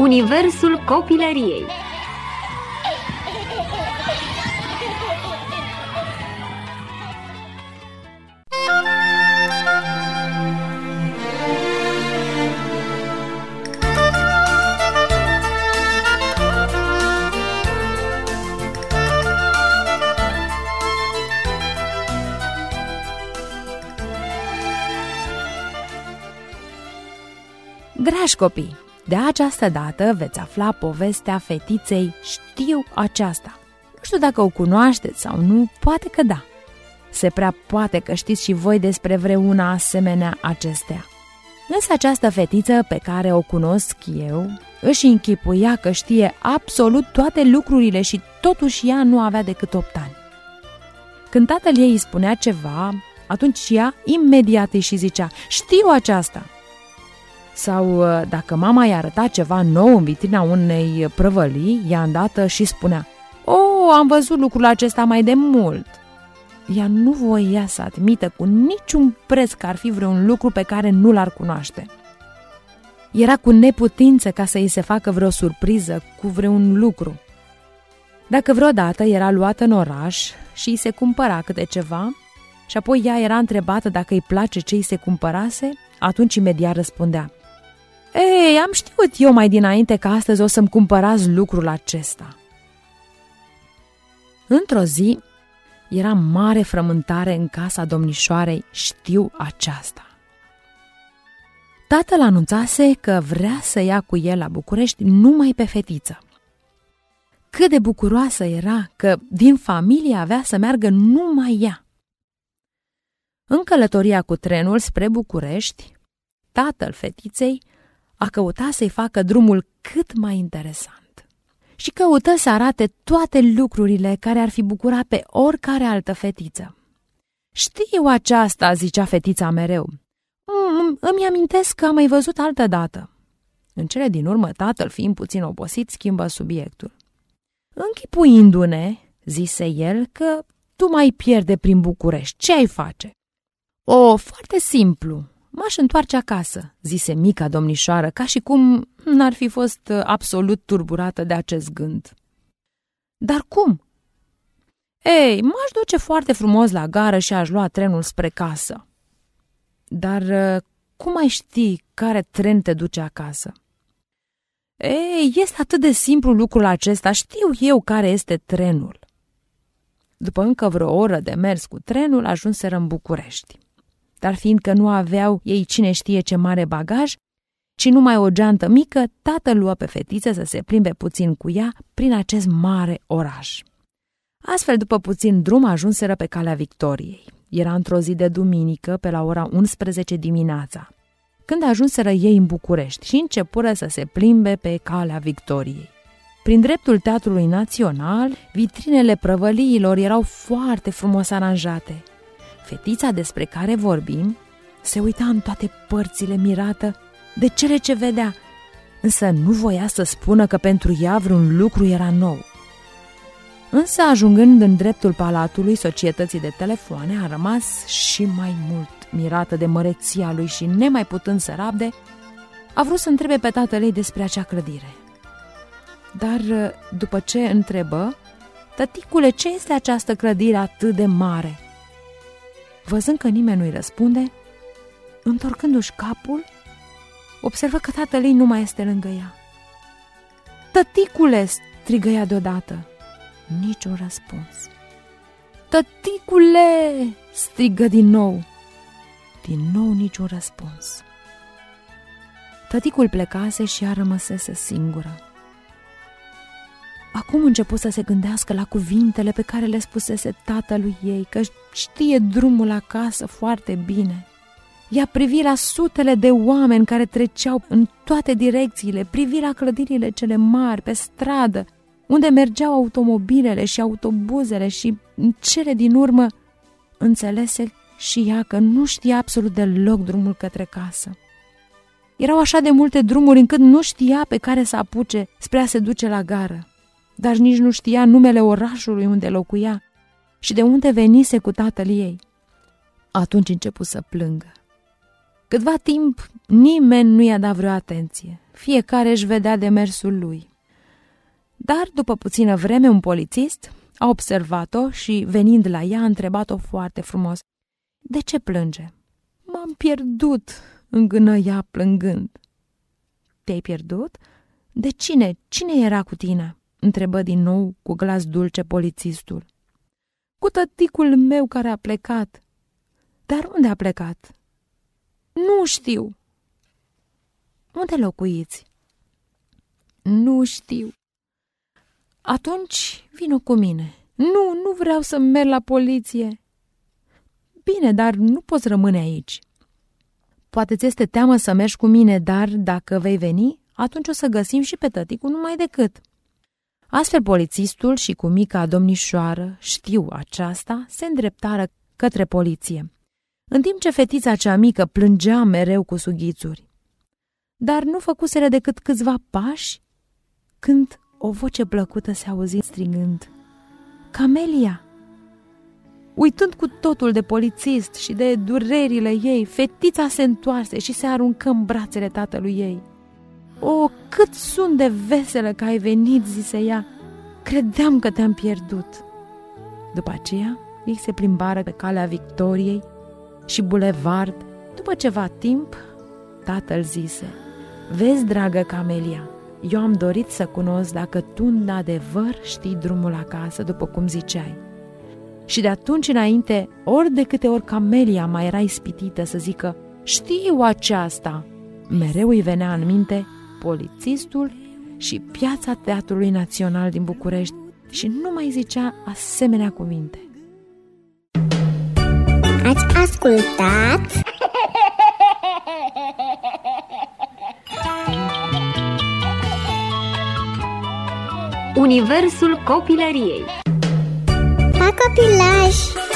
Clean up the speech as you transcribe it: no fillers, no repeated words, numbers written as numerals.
universul copilăriei. Dragi copii, de această dată veți afla povestea fetiței Știu aceasta. Nu știu dacă o cunoașteți sau nu, poate că da. Se prea poate că știți și voi despre vreuna asemenea acestea. Însă această fetiță pe care o cunosc eu își închipuia că știe absolut toate lucrurile și totuși ea nu avea decât 8 ani. Când tatăl ei îi spunea ceva, atunci ea imediat îi și zicea: știu aceasta. Sau dacă mama i-a arătat ceva nou în vitrina unei prăvălii, ea îndată și spunea: "Oh, am văzut lucrul acesta mai de mult." Ea nu voia să admită cu niciun preț că ar fi vreun lucru pe care nu l-ar cunoaște. Era cu neputință ca să îi se facă vreo surpriză cu vreun lucru. Dacă vreodată era luată în oraș și îi se cumpăra câte ceva, și apoi ea era întrebată dacă îi place ce îi se cumpărase, atunci imediat răspundea: "Ei, am știut eu mai dinainte că astăzi o să-mi cumpărați lucrul acesta." Într-o zi, era mare frământare în casa domnișoarei Știu aceasta. Tatăl anunțase că vrea să ia cu el la București numai pe fetiță. Cât de bucuroasă era că din familie avea să meargă numai ea. În călătoria cu trenul spre București, tatăl fetiței a căutat să-i facă drumul cât mai interesant și căută să arate toate lucrurile care ar fi bucurat pe oricare altă fetiță. "Știu aceasta," zicea fetița mereu. Îmi amintesc că am mai văzut altădată." În cele din urmă, tatăl, fiind puțin obosit, schimbă subiectul. "Închipuindu-ne," zise el, "că tu mai pierde prin București, ce ai face?" "O, foarte simplu. M-aș întoarce acasă," zise mica domnișoară, ca și cum n-ar fi fost absolut turburată de acest gând. "Dar cum?" "Ei, m-aș duce foarte frumos la gară și aș lua trenul spre casă." "Dar cum ai ști care tren te duce acasă?" "Ei, este atât de simplu lucrul acesta, știu eu care este trenul." După încă vreo oră de mers cu trenul, ajunseră în București. Dar fiindcă nu aveau ei cine știe ce mare bagaj, ci numai o geantă mică, tatăl luă pe fetiță să se plimbe puțin cu ea prin acest mare oraș. Astfel, după puțin drum, ajunseră pe Calea Victoriei. Era într-o zi de duminică, pe la ora 11 dimineața, când ajunseră ei în București și începură să se plimbe pe Calea Victoriei. Prin dreptul Teatrului Național, vitrinele prăvăliilor erau foarte frumos aranjate. Fetița despre care vorbim se uita în toate părțile mirată de cele ce vedea, însă nu voia să spună că pentru ea vreun lucru era nou. Însă, ajungând în dreptul Palatului Societății de Telefoane, a rămas și mai mult mirată de măreția lui și, nemai putând să rabde, a vrut să întrebe pe tatăl ei despre acea clădire. Dar, după ce întrebă: "Tăticule, ce este această clădire atât de mare?" Văzând că nimeni nu-i răspunde, întorcându-și capul, observă că tatăl ei nu mai este lângă ea. "Tăticule!" strigă ea deodată. Niciun răspuns. "Tăticule!" strigă din nou. Din nou niciun răspuns. Tăticul plecase și ea rămăsese singură. Acum începu să se gândească la cuvintele pe care le spusese tatălui ei, că știe drumul acasă foarte bine. Ea privi la sutele de oameni care treceau în toate direcțiile, privi la clădirile cele mari pe stradă, unde mergeau automobilele și autobuzele, și în cele din urmă înțelese și ea că nu știa absolut deloc drumul către casă. Erau așa de multe drumuri încât nu știa pe care să apuce spre a se duce la gară, dar nici nu știa numele orașului unde locuia și de unde venise cu tatăl ei. Atunci începu să plângă. Câtva timp nimeni nu i-a dat vreo atenție, fiecare își vedea de mersul lui. Dar după puțină vreme un polițist a observat-o și, venind la ea, a întrebat-o foarte frumos: "De ce plânge?" "M-am pierdut," îngână ea plângând. "Te-ai pierdut? De cine? Cine era cu tine?" întrebă din nou cu glas dulce polițistul. "Cu tăticul meu care a plecat." "Dar unde a plecat?" "Nu știu." "Unde locuiți?" "Nu știu." "Atunci vino cu mine." Nu vreau să merg la poliție." "Bine, dar nu poți rămâne aici." "Poate ți este teamă să mergi cu mine, dar dacă vei veni, atunci o să găsim și pe tăticul numai decât." Astfel polițistul și cu mica domnișoară, știu aceasta, se îndreptară către poliție, în timp ce fetița cea mică plângea mereu cu sughițuri. Dar nu făcuseră decât câțiva pași când o voce plăcută se auzi strigând: "Camelia!" Uitând cu totul de polițist și de durerile ei, fetița se întoarse și se aruncă în brațele tatălui ei. "O, cât sunt de veselă că ai venit," zise ea. "Credeam că te-am pierdut." După aceea, ei se plimbară pe calea Victoriei și bulevard. După ceva timp, tatăl zise: "Vezi, dragă Camelia, eu am dorit să cunosc dacă tu în adevăr știi drumul acasă, după cum ziceai." Și de atunci înainte, ori de câte ori Camelia mai era ispitită să zică "știu aceasta", mereu îi venea în minte polițistul și piața Teatrului Național din București și nu mai zicea asemenea cuvinte. Ați ascultat Universul copilăriei. Pa copilaj!